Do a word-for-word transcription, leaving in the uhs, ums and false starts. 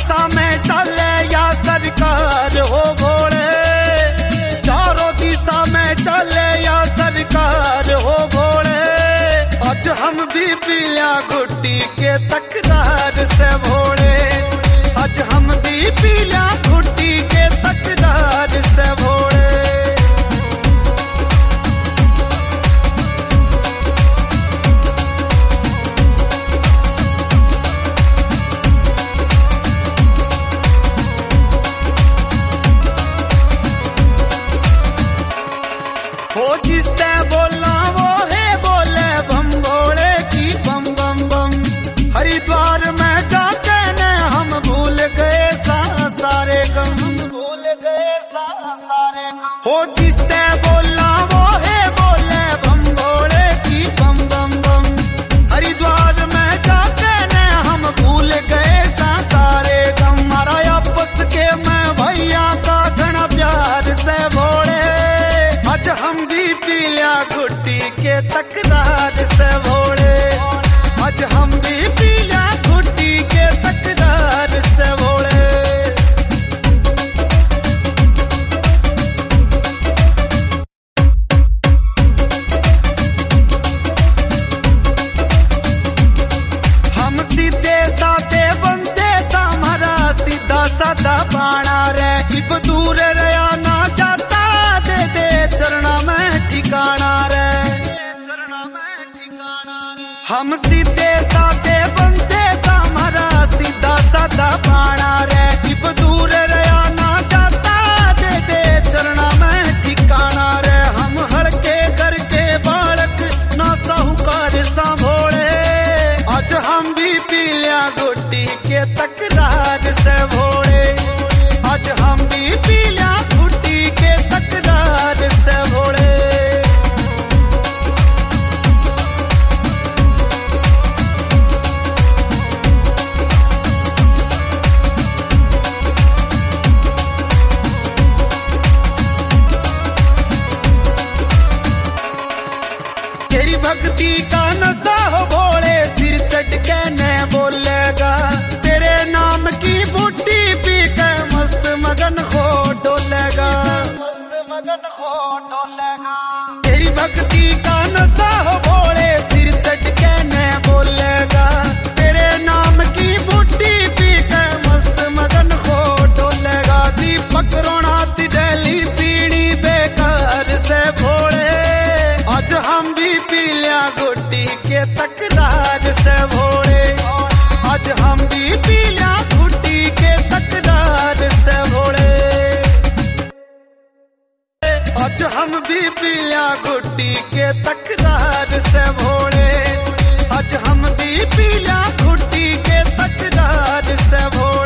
दिशा में चले या सरकार हो भोले, चारों दिशा में चले या सरकार हो भोले। आज हम भी पिया घुट्टी के तकरार से भोले, आज हम भी पिया घुट्टी के तकरार से भोले। हो जिसने बोला वो है बोले बम भोले की बम बम बम। हरिद्वार में जाके ने हम भूल गए सा सारे गम, भूल गए सा सारे गम। हो जिसने बोला वो है बोले बम भोले की बम बम बम। हरिद्वार में जाके ने हम भूल गए सा सारे गम। मारा आपस के मैं भैया का घना प्यार से भोले, आज हम भी पिया घुट्टी के तकरार से भोले, आज हम भी पिया घुट्टी के तकरार से भोले। हम सीधे साधे बंदे सामरा सीधा साधा पाना रे, इब दूर रया ना जाता दे दे चरणा में ठिकाना रे, चरणा में ठिकाना रे। हम सीधे साधे बंदे सामरा सीधा साधा पाना रे, इब दूर रया ना जाता दे दे चरणा में ठिकाना रे। हम हड़के करके बालक ना साहूकार सा भोले, आज हम भी पिया घुट्टी के तकरार से भोले, आज हम भी पिया घुट्टी के तकरार से भोले। तेरी भक्ति का नशा हो भोले, सिर चढ़ के न बोलेगा। तेरे नाम की बूटी पी के मस्त मगन हो डोलेगा, मस्त मगन हो डोलेगा। तेरी भक्ति का नशा हो भोले, सिर चढ़ के न बोलेगा। तेरे नाम की बूटी पी के मस्त मगन हो डोलेगा। दीपक रोना तिडली पीणी बेकार से भोले, आज हम भी पिया घुट्टी के तकरार से भोले, आज हम भी पिया घुट्टी के तकरार से भोले। आज हम भी पिया घुट्टी के तकरार से भोले, आज हम भी पिया घुट्टी के तकरार से भोले।